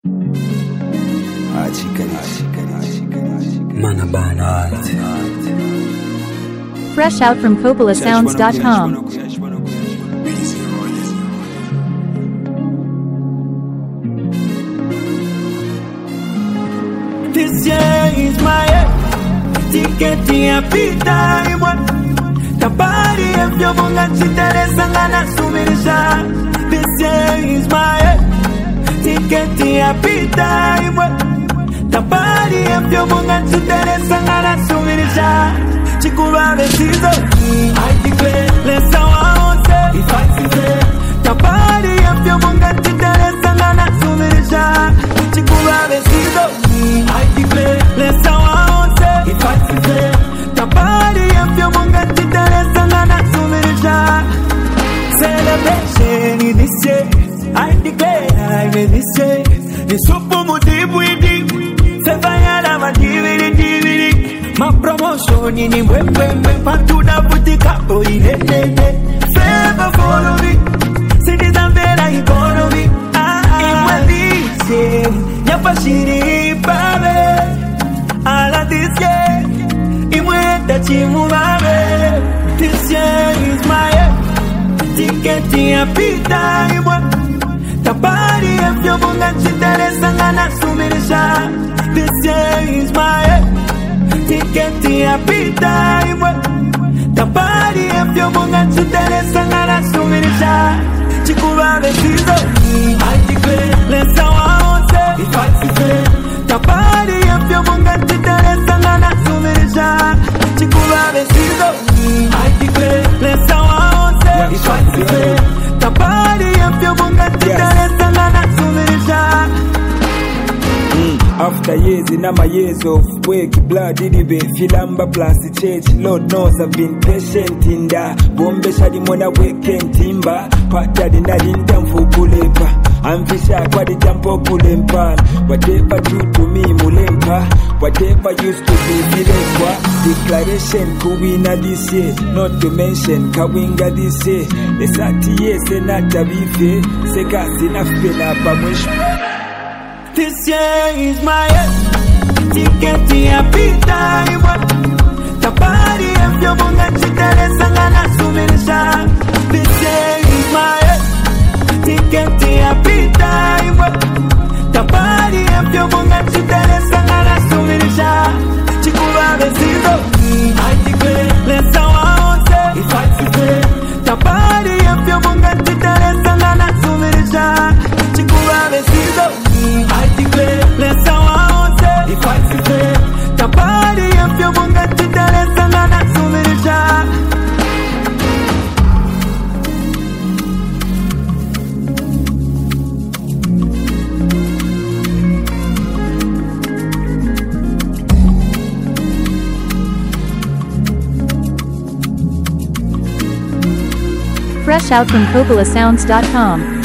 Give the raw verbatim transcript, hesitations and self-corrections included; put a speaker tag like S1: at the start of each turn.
S1: Fresh out from Coppola Sounds dot com.
S2: This year is my year. Ticket ya pita imwa. Tabari evyo munga chiteresa ngana sumirisha. This year is my year. Ticket ya pita imwa. Tabari evyo munga chiteresa ngana sumirisha. Chikura besizo, I declare, let's how I won't say. If I say, Tabari evyo munga chiteresa ngana sumirisha. Chikura besizo, I declare, let's how I won't say. If I say, Tabari evyo munga chiteresa ngana sumirisha. Celebration in this year, I declare, I will this year. The super mutibu idi, sevayala madividi dividi. My promotion in the web web web patuda butika boy ne ne ne. Favor follow me, citizen vera economy. Ah, imwalise, yapashiri babe. Ala this year, imweta chimu babe. This year is my year. Ticket ya pita imwa. Tabari evyo munga chiteresa ngana sumirisha. This year is my year. Ticket ya pita imwa. Tabari evyo munga chiteresa ngana sumirisha. Chikura besizo, I declare, let's how I won't say. If I say, Tabari evyo munga chiteresa ngana sumirisha. Chikura besizo, I declare, let's how I won't say. If I say, Tabari evyo munga chiteresa ngana sumirisha.
S3: After years in my years of work, blood in the bay, Filamba plus the church. Lord knows I've been patient in that. Bombe shadi mona weekend timba. Pata di na rintam fukulepa. I'm fisha kwa di jampo kulempa. Whatever do to me mulempa. Whatever used to be vilekwa. Declaration kuwina this year. Not to mention kawinga this year. Nesati ye senata bife. Seka sinafpela pamwish.
S2: This year is my year. Ticket ya pita imwa. Tabari evyo munga chiteresa ngana sumirisha. This year is my year. Ticket ya pita imwa. Tabari evyo munga chiteresa ngana sumirisha. Chikura besizo, I declare, let's how I won't say. If I say, Tabari evyo munga chiteresa ngana sumirisha. Chikura besizo, I declare, let's how I won't say. If I say, Tabari evyo munga chiteresa ngana sumirisha.
S1: Fresh out from Coppola Sounds dot com.